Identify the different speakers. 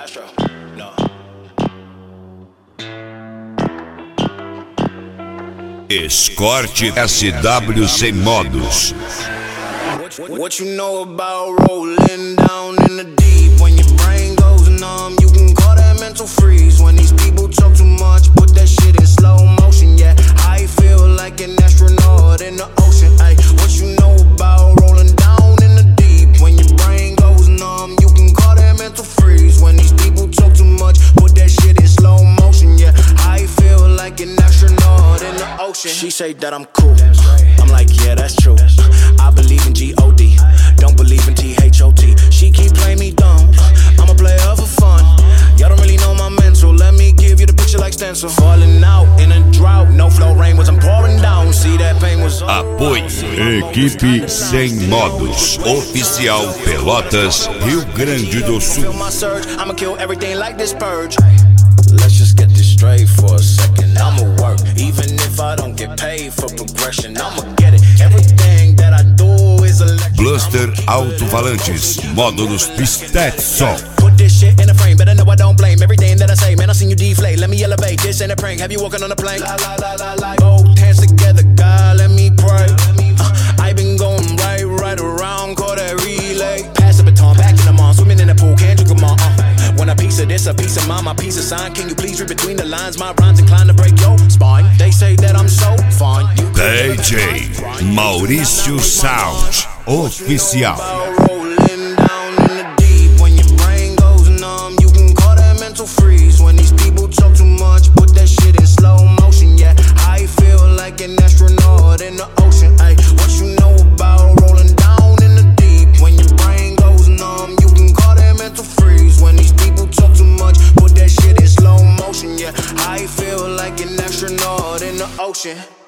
Speaker 1: Astro, no.
Speaker 2: Escort SW sem modos.
Speaker 1: What you know about rolling down in the deep? When your brain goes numb, you can call that mental freeze. When these people talk too much, put that shit in slow motion. Yeah, I feel like an astronaut in the ocean. Ay, what you know about rolling down in the deep? When your brain goes numb, you can call that mental freeze. When these people talk too much, put that shit in slow motion. Yeah, I feel like an astronaut in the ocean. She say that I'm cool. I'm like, yeah, that's true. I believe in G-O-D, don't believe in T-H-O-T. She keep playing me dumb, I'm a player for fun. Y'all don't really know my mental, let me give you the picture like stencil. Falling out in a drought, no flow rain was I'm pouring down. See that pain was
Speaker 2: Apoio Equipe Sem Modos. Oficial Pelotas, Rio Grande do Sul.
Speaker 1: I'ma kill everything like this purge. Let's just get this straight for a second. I'ma work, even if I don't get paid for progression. I'ma get it. Everything that I do is electric.
Speaker 2: Bluster Alto-Falantes, módulos Pistet Som.
Speaker 1: Put this shit in a frame, better know I don't blame everything that I say. Man, I seen you deflate, let me elevate. This ain't a prank, have you walking on a plane? Both hands together, God, let me pray. I been going right around, call that relay. Pass the baton, back in the mall, swimming in the pool, can't drink them all. Want a piece of this, a piece of mine, my piece of sign. Can you please read between the lines? My rhymes inclined to break your spine. They say that I'm so fine.
Speaker 2: DJ Maurício Sound Oficial.
Speaker 1: Rolling down in the deep. When your brain goes numb, you can call that mental freeze. When these people talk too much, put that shit in slow motion. Yeah, I feel like an astronaut in the ocean. Ay, what you know about rolling down in the deep? When your brain goes numb, you can call that mental freeze. When these people talk too much, put that shit in slow motion. Yeah, I feel like an astronaut in the ocean.